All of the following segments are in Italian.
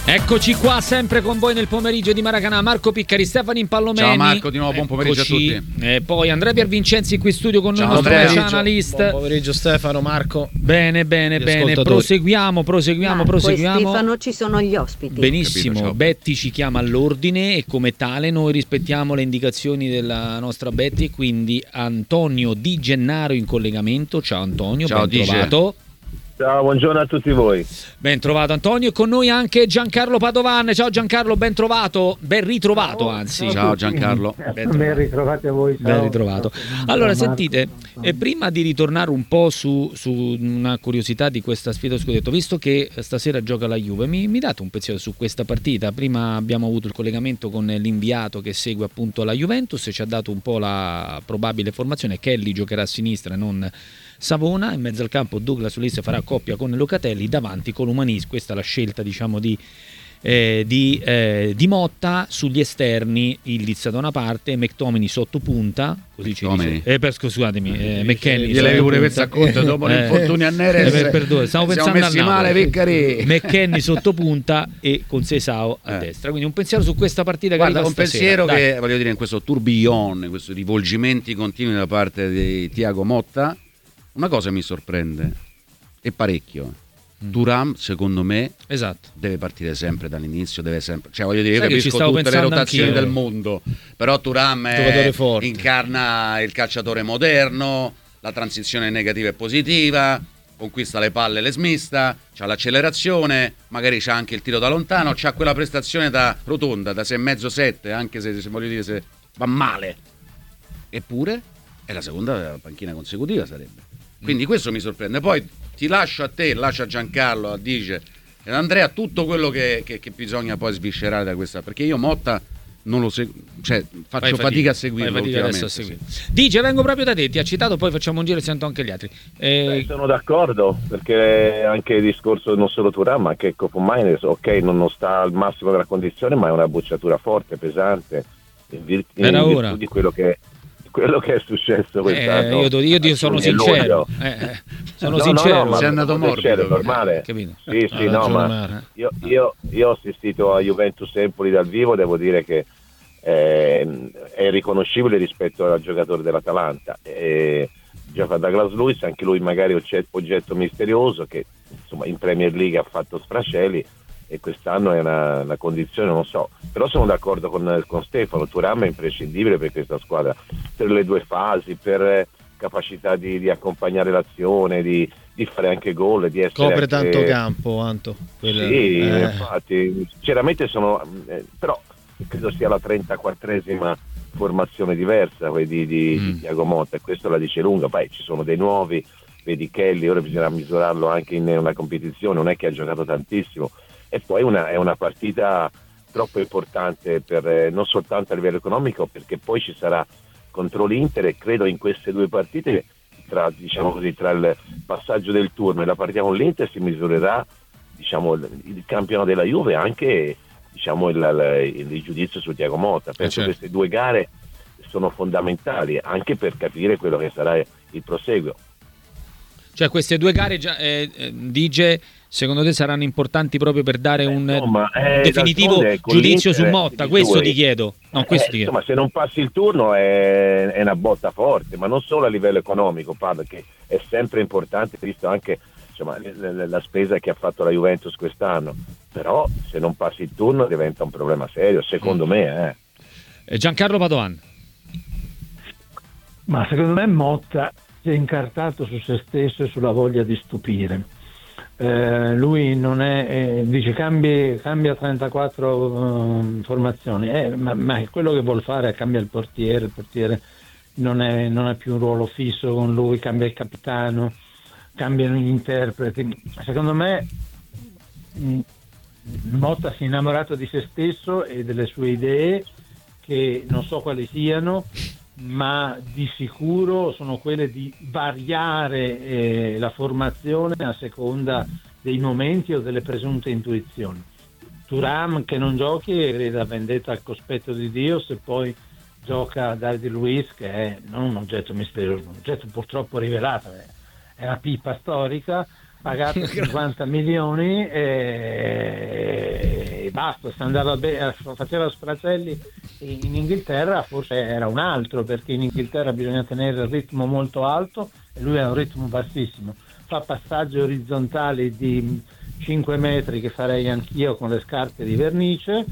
Eccoci qua, sempre con voi nel pomeriggio di Maracanã. Marco Piccari, Stefano Impallomeni. Ciao Marco, di nuovo buon pomeriggio a tutti. E poi Andrea Piervincenzi qui in studio con noi, nostro analyst. Buon pomeriggio Stefano, Marco. Bene. Proseguiamo. Stefano, ci sono gli ospiti. Benissimo, Capito, Betty ci chiama all'ordine e come tale noi rispettiamo le indicazioni della nostra Betty, quindi Antonio Di Gennaro in collegamento. Ciao Antonio, ciao, ben trovato. Ciao, buongiorno a tutti voi. Ben trovato Antonio, e con noi anche Giancarlo Padovan. Ciao Giancarlo, ben trovato, ben ritrovato anzi. Ciao Giancarlo. Ben ritrovati a voi. Ciao. Ben ritrovato. Allora, sentite, prima di ritornare un po' su una curiosità di questa sfida scudetto, visto che stasera gioca la Juve, mi date un pensiero su questa partita? Prima abbiamo avuto il collegamento con l'inviato che segue appunto la Juventus e ci ha dato un po' la probabile formazione. Kelly giocherà a sinistra, non Savona, in mezzo al campo Douglas Luiz farà coppia con Locatelli, davanti con Umanis. Questa è la scelta, diciamo, di Motta. Sugli esterni Ildiz da una parte, McTominay sotto punta, così ci dice. McKennie. Gliel'hai pure questo a conto dopo l'infortunio a Neres. Perdone, stavo siamo pensando messi male, Piccari. McKennie sotto punta e con Seisao a destra. Quindi un pensiero su questa partita. Guarda, che un pensiero che voglio dire, in questo tourbillon, in questi rivolgimenti continui da parte di Thiago Motta, una cosa mi sorprende e parecchio. Thuram, secondo me, esatto, deve partire sempre dall'inizio, deve sempre, cioè voglio dire, io Sai capisco tutte le rotazioni del mondo, però Thuram incarna il calciatore moderno, la transizione negativa e positiva, conquista le palle, le smista, c'ha l'accelerazione, magari c'ha anche il tiro da lontano, c'ha quella prestazione da rotonda, da 6,5-7, anche se voglio dire, se va male. Eppure è la seconda panchina consecutiva sarebbe. Quindi questo mi sorprende. Poi ti lascio a te, lascio a Giancarlo, a Dice e ad Andrea tutto quello che bisogna poi sviscerare da questa, perché io Motta non lo seguo, cioè faccio fatica a seguirlo ultimamente. Dice, vengo proprio da te, ti ha citato, poi facciamo un giro e sento anche gli altri. Sono d'accordo, perché anche il discorso non solo Thuram ma anche Koopmeiners, ok, non sta al massimo della condizione, ma è una bocciatura forte, pesante, in virtù di quello che è successo quest'anno. Io sono sincero. Sono sincero. Sei andato morbido, è normale. Sì, no, ma io ho assistito a Juventus Empoli dal vivo, devo dire che è riconoscibile rispetto al giocatore dell'Atalanta. Gioca Douglas Luiz, anche lui magari oggetto misterioso, che insomma in Premier League ha fatto sfracelli e quest'anno è una condizione, non so, però sono d'accordo con Stefano. Thuram è imprescindibile per questa squadra, per le due fasi, per capacità di accompagnare l'azione, di fare anche gol, di essere copre anche... tanto campo, Anto. Sì, infatti, sinceramente però credo sia la 34esima formazione diversa di Thiago Motta, e questo la dice lunga. Poi ci sono dei nuovi, vedi Kelly, ora bisognerà misurarlo anche in una competizione, non è che ha giocato tantissimo. E poi è una partita troppo importante non soltanto a livello economico, perché poi ci sarà contro l'Inter, e credo in queste due partite, tra il passaggio del turno e la partita con l'Inter, si misurerà il campionato della Juve, anche il giudizio su Thiago Motta. Penso che queste due gare sono fondamentali anche per capire quello che sarà il proseguo. Cioè queste due gare dice, secondo te saranno importanti proprio per dare un definitivo giudizio su Motta? Questo ti chiedo. Insomma, se non passi il turno è una botta forte, ma non solo a livello economico, che è sempre importante, visto anche la spesa che ha fatto la Juventus quest'anno, però se non passi il turno diventa un problema serio, secondo me. Giancarlo Padovan. Ma secondo me Motta si è incartato su se stesso e sulla voglia di stupire. Lui non è, dice cambia 34 formazioni, ma quello che vuol fare è cambia il portiere non ha più un ruolo fisso con lui, cambia il capitano, cambiano gli interpreti. Secondo me Motta si è innamorato di se stesso e delle sue idee, che non so quali siano, ma di sicuro sono quelle di variare la formazione a seconda dei momenti o delle presunte intuizioni. Thuram che non giochi è la vendetta al cospetto di Dio, se poi gioca David Luiz, che è non un oggetto misterioso, un oggetto purtroppo rivelato, è una pipa storica, pagato 50 milioni basta, se andava bene, faceva sfracelli in Inghilterra, forse era un altro, perché in Inghilterra bisogna tenere il ritmo molto alto e lui ha un ritmo bassissimo, fa passaggi orizzontali di 5 metri che farei anch'io con le scarpe di vernice,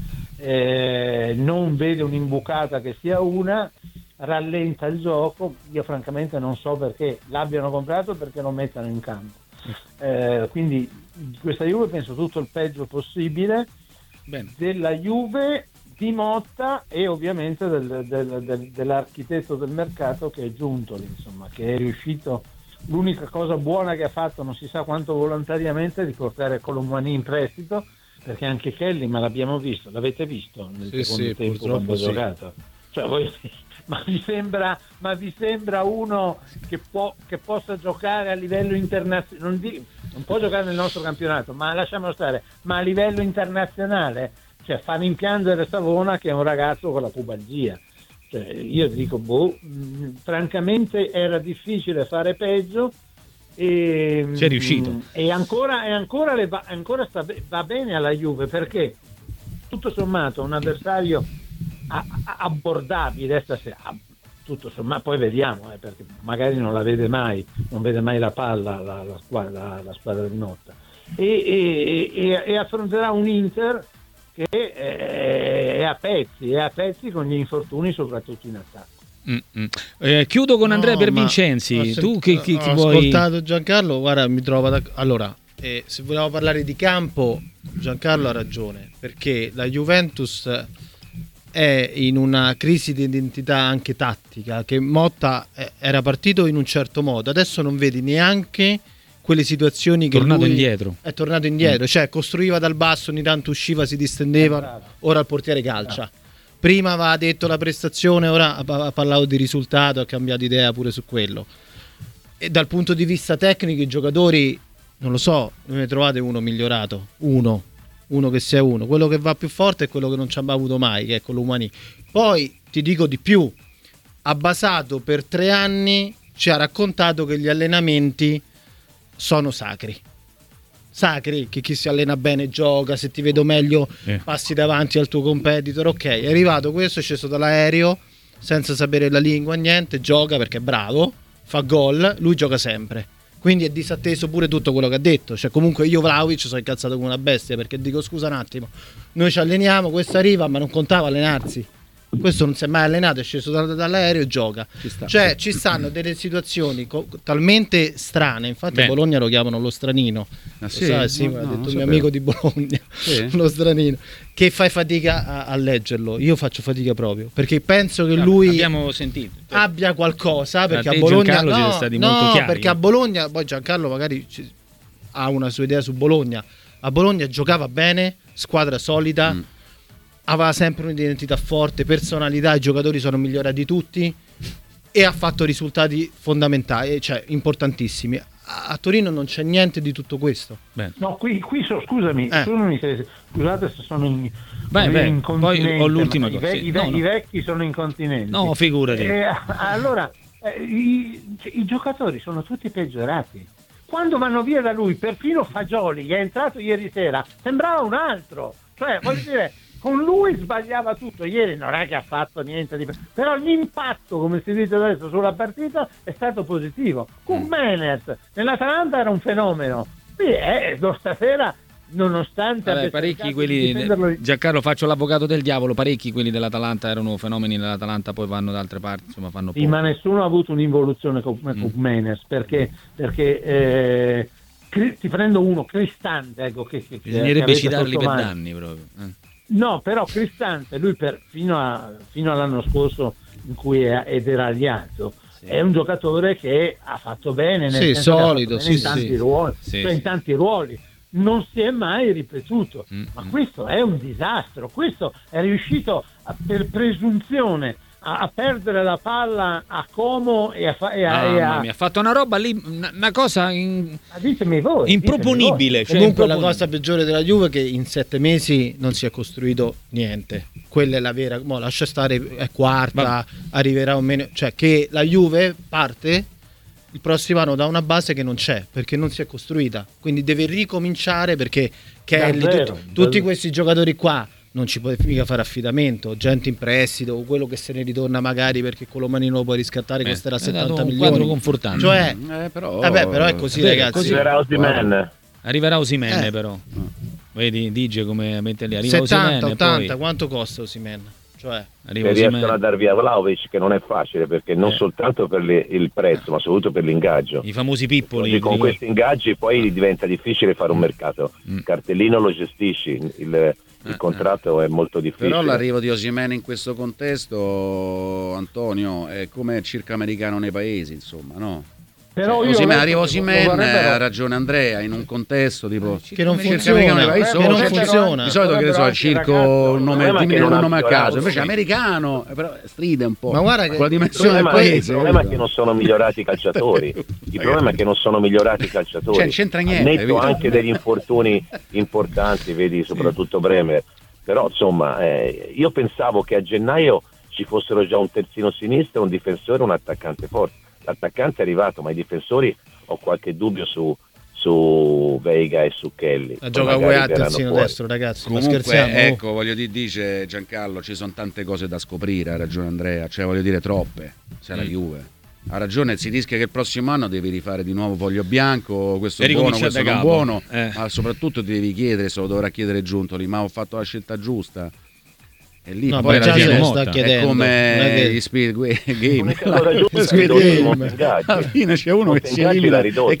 non vede un'imbucata che sia una, rallenta il gioco. Io francamente non so perché l'abbiano comprato e perché lo mettano in campo. Quindi questa Juve penso tutto il peggio possibile. Bene. Della Juve, di Motta e ovviamente dell'architetto del mercato che è Giuntoli, insomma, che è riuscito. L'unica cosa buona che ha fatto, non si sa quanto volontariamente, è di portare Colomani in prestito, perché anche Kelly, ma l'abbiamo visto, l'avete visto nel secondo tempo quando ha giocato? Cioè, ma vi sembra uno che possa giocare a livello internazionale? Non può giocare nel nostro campionato, ma lasciamo stare, ma a livello internazionale, cioè fa rimpiangere Savona, che è un ragazzo con la pubalgia. Io dico, francamente era difficile fare peggio e c'è riuscito. E ancora va bene alla Juve, perché tutto sommato un avversario abbordabile stasera, tutto sommato, poi vediamo, perché magari non la vede mai, non vede mai la palla la squadra di Motta, e affronterà un Inter che è a pezzi con gli infortuni, soprattutto in attacco. Chiudo con Andrea Pervincenzi. Tu chi ho vuoi? Ascoltato Giancarlo, guarda, mi trovo allora, se vogliamo parlare di campo, Giancarlo ha ragione, perché la Juventus è in una crisi di identità anche tattica, che Motta era partito in un certo modo, adesso non vedi neanche quelle situazioni che è tornato indietro, cioè costruiva dal basso, ogni tanto usciva, si distendeva, ora il portiere calcia. Prima aveva detto la prestazione, ora ha parlato di risultato, ha cambiato idea pure su quello. E dal punto di vista tecnico i giocatori, non lo so, ne trovate uno migliorato, uno che sia uno, quello che va più forte è quello che non ci ha avuto mai, che è Colomani. Poi ti dico di più, ha basato per 3 anni, ci ha raccontato che gli allenamenti sono sacri, che chi si allena bene gioca, se ti vedo meglio passi davanti al tuo competitor, ok, è arrivato questo, è sceso dall'aereo senza sapere la lingua, niente, gioca perché è bravo, fa gol, lui gioca sempre, quindi è disatteso pure tutto quello che ha detto, cioè comunque io Vlahovic sono incazzato come una bestia, perché dico scusa un attimo, noi ci alleniamo, questo arriva ma non contava allenarsi, questo non si è mai allenato, è sceso dall'aereo e gioca. Ci stanno delle situazioni talmente strane, infatti Bologna lo chiamano lo stranino, mi ha detto il mio amico di Bologna, lo stranino, che fai fatica a leggerlo. Io faccio fatica proprio, perché penso che lui abbiamo sentito abbia qualcosa, perché a Bologna siete stati molto chiari. Perché a Bologna, poi Giancarlo magari ha una sua idea su Bologna, a Bologna giocava bene, squadra solida, aveva sempre un'identità forte, personalità, i giocatori sono migliorati tutti e ha fatto risultati fondamentali, cioè importantissimi. A Torino non c'è niente di tutto questo. No, qui scusami scusate se sono incontinente. Poi ho l'ultima cosa. I vecchi sono incontinenti. No, figurati. Allora i giocatori sono tutti peggiorati. Quando vanno via da lui, perfino Fagioli, che è entrato ieri sera, sembrava un altro. Cioè, voglio dire, con lui sbagliava tutto. Ieri non è che ha fatto niente di... Però l'impatto, come si dice adesso, sulla partita è stato positivo. Con Menez nell'Atalanta era un fenomeno. Lo stasera, nonostante parecchi quelli Giancarlo, faccio l'avvocato del diavolo, parecchi quelli dell'Atalanta erano fenomeni nell'Atalanta, poi vanno da altre parti, insomma fanno poco. Ma nessuno ha avuto un'involuzione come con Menez, perché ti prendo uno Cristante, ecco, che bisognerebbe citarli per danni proprio. No, però Cristante, lui fino all'anno scorso in cui ed era Aliato, è un giocatore che ha fatto bene solido, in tanti ruoli, in tanti ruoli. Non si è mai ripetuto, ma questo è un disastro. Questo è riuscito per presunzione a perdere la palla a Como e mi ha fatto una roba lì, una cosa ditemi voi, improponibile. Cioè, comunque la cosa peggiore della Juve è che in 7 mesi non si è costruito niente. Quella è la vera, lascia stare, è quarta, arriverà o meno, cioè che la Juve parte il prossimo anno da una base che non c'è, perché non si è costruita, quindi deve ricominciare, perché Kelly, tutti questi giocatori qua non ci puoi mica fare affidamento, gente in prestito o quello che se ne ritorna magari perché Colomanino lo puoi riscattare, costerà 70 milioni, quadro confortante, cioè però è così, ragazzi. Arriverà Osimhen però vedi Dice come mette lì, arriva 70, Osimhen, 80, poi quanto costa Osimhen? Cioè riescono a dar via Vlahovic, che non è facile, perché non soltanto per il prezzo ma soprattutto per l'ingaggio, i famosi pippoli, con questi ingaggi poi diventa difficile fare un mercato. Cartellino lo gestisci, il contratto è molto difficile. Però l'arrivo di Osimhen in questo contesto, Antonio, è come il circo americano nei paesi, insomma, no? Però arriva Osimhen, ha ragione Andrea, in un contesto tipo che non funziona, di solito che ne so, il circo un nome a caso, invece americano, però stride un po'. Ma guarda con la dimensione del paese. Il problema è che non sono migliorati i calciatori. Il problema è che non sono migliorati i calciatori. Cioè, c'entra niente. Netto anche degli infortuni importanti, vedi soprattutto Bremer. Però insomma, io pensavo che a gennaio ci fossero già un terzino sinistro, un difensore e un attaccante forte. L'attaccante è arrivato, ma i difensori ho qualche dubbio su Veiga e su Kelly. La gioca a terzino destro, ragazzi. Comunque, ecco, voglio dire, dice Giancarlo, ci sono tante cose da scoprire, ha ragione Andrea, cioè voglio dire troppe, se la Juve. Ha ragione, si rischia che il prossimo anno devi rifare di nuovo foglio bianco, questo è buono, questo non buono, ma soprattutto ti devi chiedere, se lo dovrà chiedere Giuntoli, ma ho fatto la scelta giusta? E lì poi la gente è come gli Speed Game, alla fine c'è uno che si elimina e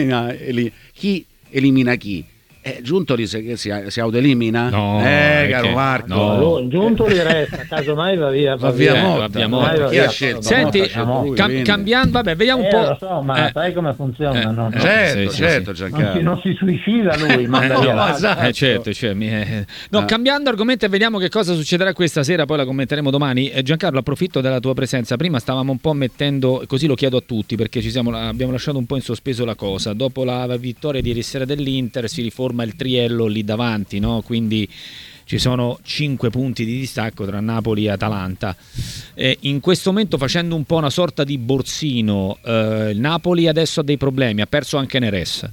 chi elimina chi? Giuntoli si autoelimina? No, caro Marco. No. Giuntoli resta, casomai va via Motta. Chi ha scelto? Senti, cambiando, vabbè, vediamo un po'. Lo so, ma sai come funziona? No? Certo, Giancarlo. Non si suicida lui, certo. Cambiando argomento e vediamo che cosa succederà questa sera, poi la commenteremo domani. Giancarlo, approfitto della tua presenza. Prima stavamo un po' mettendo, così lo chiedo a tutti, perché abbiamo lasciato un po' in sospeso la cosa. Dopo la vittoria di ieri sera dell'Inter si riforma il triello lì davanti, no? Quindi ci sono 5 punti di distacco tra Napoli e Atalanta. In questo momento, facendo un po' una sorta di borsino, il Napoli adesso ha dei problemi, ha perso anche Neres,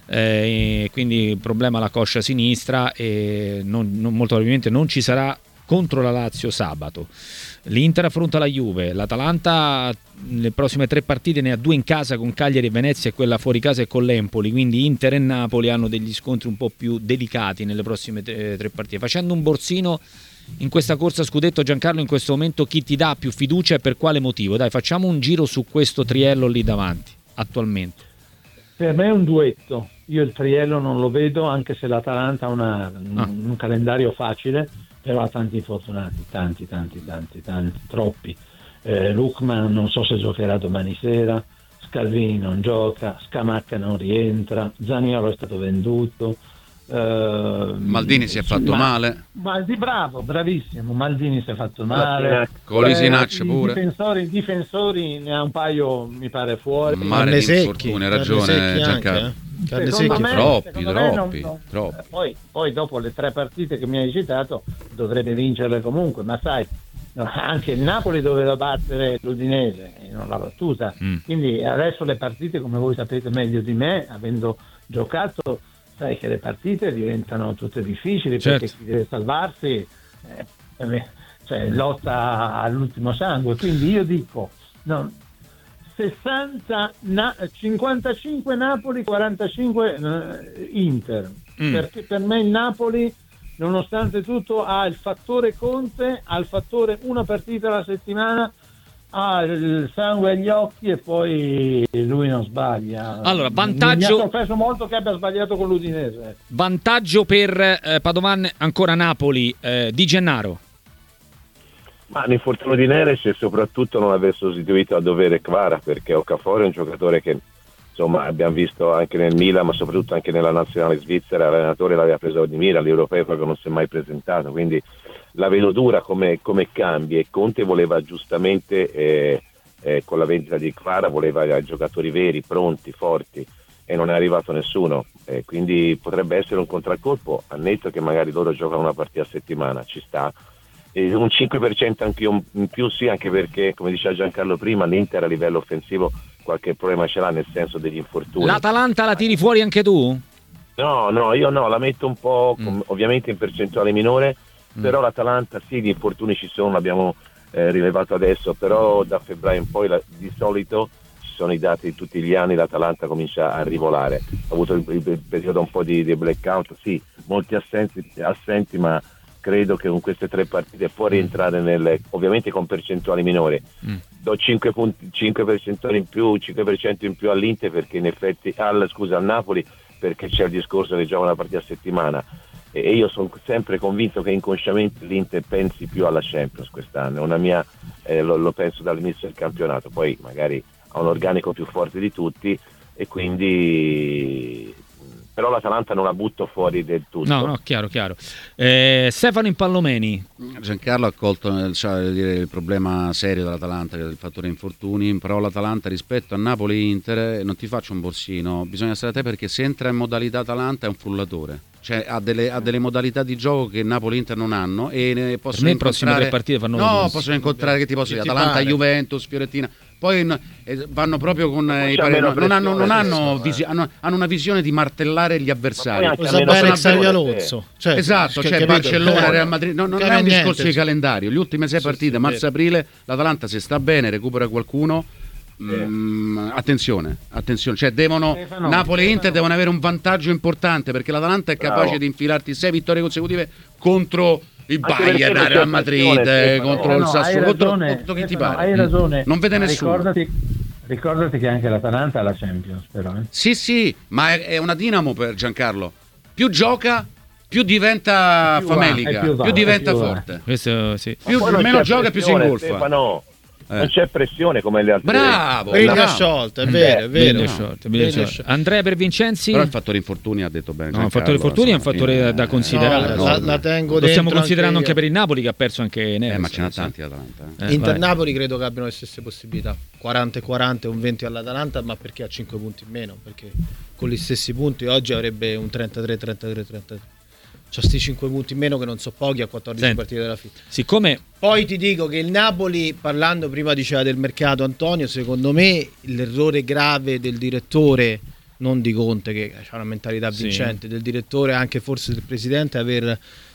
quindi problema alla coscia sinistra e molto probabilmente non ci sarà contro la Lazio sabato. L'Inter affronta la Juve, l'Atalanta le prossime 3 partite ne ha 2 in casa con Cagliari e Venezia e quella fuori casa è con l'Empoli, quindi Inter e Napoli hanno degli scontri un po' più delicati nelle prossime 3 partite. Facendo un borsino in questa corsa scudetto, Giancarlo, in questo momento chi ti dà più fiducia e per quale motivo? Dai, facciamo un giro su questo triello lì davanti attualmente. Per me è un duetto, io il triello non lo vedo, anche se l'Atalanta ha un calendario facile, però ha tanti infortunati, tanti, troppi. Lukman non so se giocherà domani sera, Scalvini non gioca, Scamacca non rientra, Zaniolo è stato venduto, Maldini si è fatto male. Bravissimo, Maldini si è fatto male. Colisinac pure. Difensori ne ha un paio, mi pare, fuori. Mare di infortuni, ha ragione Giancarlo. Troppi. Poi dopo le 3 partite che mi hai citato dovrebbe vincerle comunque, ma sai, anche il Napoli doveva battere l'Udinese e non l'ha battuta, quindi adesso le partite, come voi sapete meglio di me, avendo giocato, sai che le partite diventano tutte difficili, perché chi deve salvarsi lotta all'ultimo sangue, quindi io dico 55 Napoli, 45 Inter, perché per me il Napoli, nonostante tutto, ha il fattore Conte, ha il fattore una partita alla settimana, ha il sangue agli occhi e poi lui non sbaglia. Allora, vantaggio. Mi ha sorpreso molto che abbia sbagliato con l'Udinese. Vantaggio per Padovan, ancora Napoli, Di Gennaro. Ma l'infortunio di Neres e soprattutto non aver sostituito a dovere Kvara, perché Okafor è un giocatore che insomma abbiamo visto anche nel Milan, ma soprattutto anche nella nazionale svizzera, l'allenatore l'aveva preso di mira, l'europeo proprio non si è mai presentato, quindi la vedo dura come cambi, e Conte voleva giustamente con la vendita di Kvara voleva giocatori veri, pronti, forti, e non è arrivato nessuno, quindi potrebbe essere un contraccolpo, a netto che magari loro giocano una partita a settimana, ci sta. Un 5% anche in più sì, anche perché, come diceva Giancarlo prima, l'Inter a livello offensivo qualche problema ce l'ha, nel senso degli infortuni. L'Atalanta la tiri fuori anche tu? No, io no, la metto un po' ovviamente in percentuale minore, però l'Atalanta sì, gli infortuni ci sono, l'abbiamo rilevato adesso, però da febbraio in poi di solito ci sono i dati di tutti gli anni, l'Atalanta comincia a rivolare. Ha avuto il periodo un po' di blackout, sì, molti assenti, ma credo che con queste 3 partite può rientrare ovviamente con percentuali minori. Do 5 percentuali in più, 5% in più all'Inter, perché in effetti al Napoli, perché c'è il discorso che gioca una partita a settimana, e io sono sempre convinto che inconsciamente l'Inter pensi più alla Champions quest'anno, una mia lo penso dall'inizio del campionato, poi magari ha un organico più forte di tutti e quindi però l'Atalanta non la butto fuori del tutto. No, chiaro. Stefano Impallomeni. Giancarlo ha colto il problema serio dell'Atalanta, che è il fattore infortuni, però l'Atalanta rispetto a Napoli e Inter, non ti faccio un borsino, bisogna stare attenti perché se entra in modalità Atalanta è un frullatore. Cioè ha delle modalità di gioco che Napoli e Inter non hanno e possono prossime 3 partite fanno possono incontrare che ti posso dire Atalanta, Juventus, Fiorentina, poi vanno proprio con i hanno una visione di martellare gli avversari. Esatto, c'è Barcellona, Real Madrid, non è un discorso di calendario, le ultime 6 partite marzo-aprile l'Atalanta se sta bene recupera qualcuno. Attenzione, cioè Napoli e Inter devono avere un vantaggio importante perché l'Atalanta è capace di infilarti 6 vittorie consecutive contro il Bayern, il Real Madrid, contro il Sassuolo, contro chi ti pare. Hai ragione. Non vede nessuno. Ricordati che anche l'Atalanta ha la Champions, però. Sì, ma è una dinamo per Giancarlo. Più gioca, più diventa famelica, più diventa forte. Questo sì. Meno gioca, più si ingolfa. Stefano. Non c'è pressione come le altre. Bravo, sciolto, è vero. Sciolto. Andrea Per Vincenzi. Però il fattore infortuni ha detto bene. No, il fattore infortuni è un fattore da considerare. La tengo lo stiamo considerando anche per il Napoli, che ha perso anche Neres. Ma ce n'ha tanti Atalanta. Inter-Napoli credo che abbiano le stesse possibilità. 40-40 e un 20 all'Atalanta, ma perché ha 5 punti in meno? Perché con gli stessi punti oggi avrebbe un 33-33-33. C'ha sti 5 punti in meno che non so pochi a 14 partite della fine. Siccome poi ti dico che il Napoli, parlando prima diceva del mercato Antonio, secondo me l'errore grave del direttore, non di Conte che ha una mentalità vincente, del direttore, anche forse del presidente, aver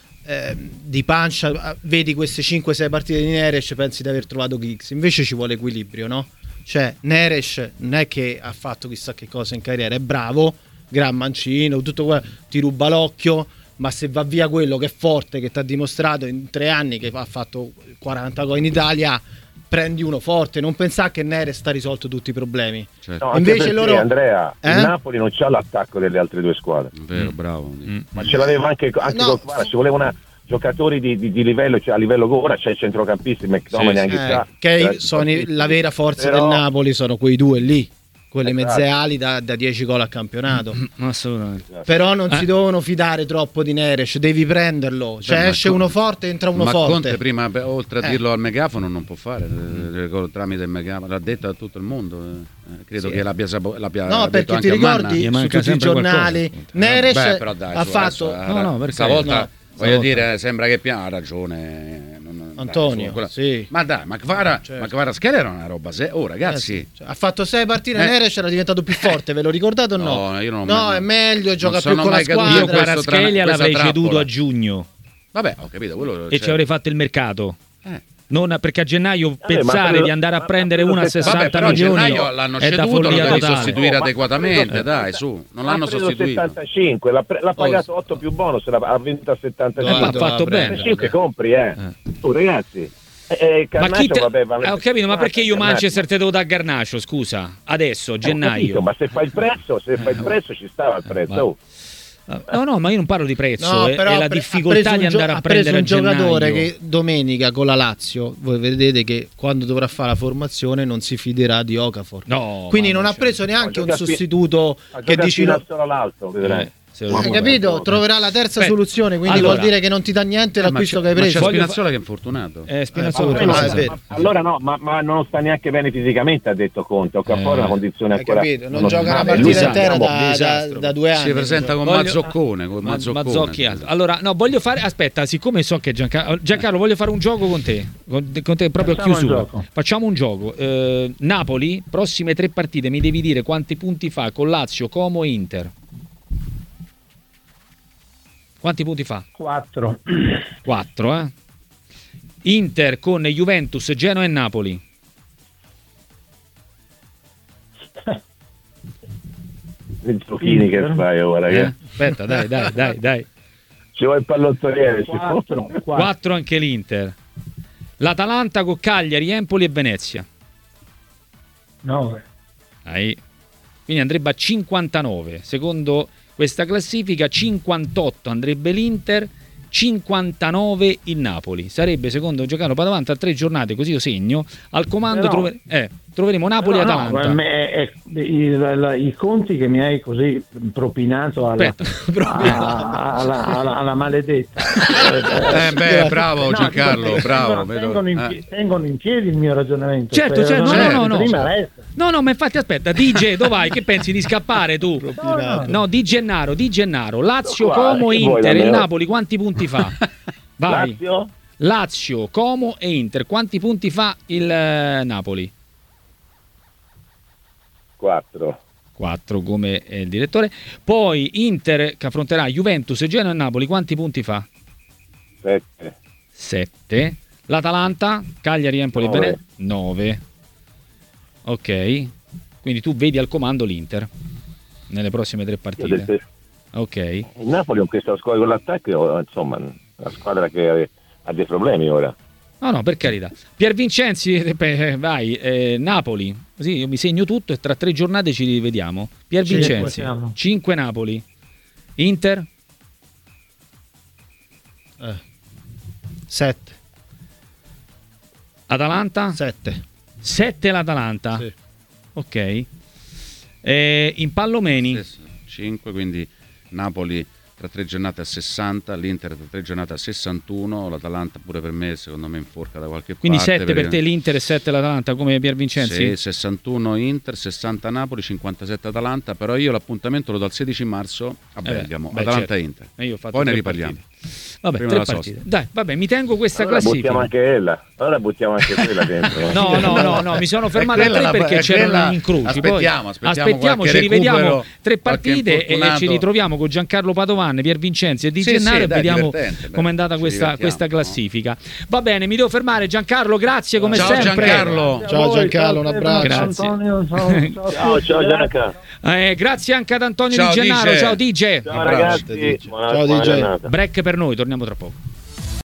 di pancia, vedi queste 5-6 partite di Neres, pensi di aver trovato Giggs, invece ci vuole equilibrio, no? Cioè Neres non è che ha fatto chissà che cosa in carriera, è bravo, gran mancino, tutto quello, ti ruba l'occhio, ma se va via quello che è forte, che ti ha dimostrato in 3 anni che ha fatto 40 gol in Italia, prendi uno forte, non pensare che Neres sta risolto tutti i problemi. Certo. No, invece loro, Andrea, il Napoli non c'ha l'attacco delle altre 2 squadre. Vero, bravo. Ma ce l'aveva anche con Kvara, ci voleva giocatori di livello, cioè a livello ora c'è il centrocampista, McDominay anche che sono la vera forza del Napoli, sono quei 2 lì. Quelle mezze ali da 10 gol a campionato. Assolutamente. Però non si devono fidare troppo di Neres, devi prenderlo. Cioè esce uno forte, entra uno forte. Ma Conte prima, oltre a dirlo al megafono, non può fare tramite il megafono, l'ha detto a tutto il mondo. Credo che l'abbia no, perché detto ti ricordi su tutti i giornali Neres ha fatto stavolta voglio dire, sembra che ha ragione Antonio, sì. Ma dai, ma Kvaratskhelia era una roba ragazzi, ha fatto 6 partite, Neres era diventato più forte, ve lo ricordate o no? No, io non è meglio, gioca più con la squadra. Io Kvaratskhelia l'avrei ceduto a giugno. Vabbè, ho capito, quello e ci avrei fatto il mercato. Non perché a gennaio pensare di andare a prendere una a 60 milioni l'hanno è da ceduto, follia lo totale. sostituire adeguatamente, dai, su, non l'hanno sostituito. 75, l'ha pagato 8 più bonus, l'ha venduto a 75. Ha fatto bene. 5 compri, ragazzi. Ma chi ho capito, ma perché io Manchester te devo da Garnacio, scusa, adesso gennaio. Ma se fai il prezzo, ci stava il prezzo. No, ma io non parlo di prezzo, è la difficoltà di andare a prendere un giocatore che domenica con la Lazio, voi vedete che quando dovrà fare la formazione non si fiderà di Okafor. Quindi non ha preso neanche un sostituto che dici all'alto, vedrai. Hai capito? Troverà la terza soluzione, quindi vuol dire che non ti dà niente l'acquisto che hai preso. C'è Spinazzola che è infortunato. Allora no, ma non sta neanche bene fisicamente, ha detto Conte. Okafor è una condizione ancora. Capito? Non gioca una partita intera da 2 anni. Si presenta con Mazzoccone. Mazzocchi. Allora, no, voglio fare. Aspetta, siccome so che Giancarlo, voglio fare un gioco con te. Con te proprio a chiusura. Facciamo un gioco. Napoli, prossime 3 partite, mi devi dire quanti punti fa con Lazio, Como e Inter. Quanti punti fa? 4. 4, Inter con Juventus, Genoa e Napoli. I giochini che fai ora? Aspetta, dai. Ci vuoi il pallottoliere? 4 anche l'Inter. L'Atalanta con Cagliari, Empoli e Venezia. 9. Quindi andrebbe a 59. Secondo questa classifica 58 andrebbe l'Inter, 59 il Napoli. Sarebbe, secondo Giancarlo Padovani, tra 3 giornate, così io segno, al comando troveremo Napoli e Atalanta. I conti che mi hai così propinato alla maledetta. Bravo Giancarlo, bravo. Tengono in piedi il mio ragionamento. Certo. No, ma infatti aspetta, Di Gennaro, che pensi di scappare tu? No, Di Gennaro, Lazio, Como e Inter, il Napoli quanti punti fa? Vai. Lazio, Como e Inter, quanti punti fa il Napoli? 4 come il direttore. Poi Inter che affronterà Juventus, Genoa e Napoli, quanti punti fa? 7. L'Atalanta, Cagliari, Empoli e Venezia 9. Ok, quindi tu vedi al comando l'Inter nelle prossime 3 partite. Ok. Il Napoli con questa squadra con l'attacco, insomma, una squadra che ha dei problemi ora. No, per carità. Piervincenzi, vai, Napoli. Così io mi segno tutto e tra 3 giornate ci rivediamo. Piervincenzi, 5 Napoli. Inter? 7. Atalanta? 7 l'Atalanta? Sì. Ok. In Pallomeni? 5, quindi Napoli tra 3 giornate a 60, l'Inter tra 3 giornate a 61, l'Atalanta pure per me secondo me inforca da qualche quindi parte. Quindi 7 per te l'Inter e 7 l'Atalanta come Piervincenzi? Sì, 61 Inter, 60 Napoli, 57 Atalanta, però io l'appuntamento lo do al 16 marzo a Bergamo, Atalanta e Inter. Poi ne riparliamo. Vabbè, 3 partite. Dai, vabbè, mi tengo questa classifica. Buttiamo anche quella dentro. No, mi sono fermato a 3 perché c'erano incroci. Aspettiamo, ci rivediamo 3 partite e ci ritroviamo con Giancarlo Padovan, Piervincenzi e Di Gennaro e vediamo com'è andata questa classifica. Va bene, mi devo fermare. Giancarlo, grazie come sempre. Ciao Giancarlo, un abbraccio. Grazie. Ciao Giancarlo. Grazie anche ad Antonio Di Gennaro. Ciao DJ. Ciao ragazzi. Ciao DJ. Break per noi, torniamo tra poco.